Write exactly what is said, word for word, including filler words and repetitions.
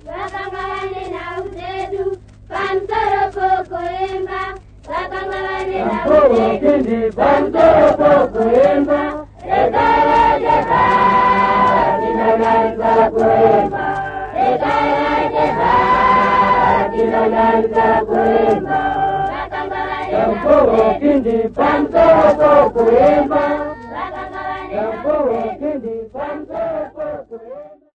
vakangavane nhau zedu pamusoro pokuimba vakangavane nhau zedu pamusoro pokuimba regarajeka tinonyanza kuimba regarajeka tinonyanza kuimba vakangavane nhau zedu pamusoro pokuimba vakangavane nhau zedu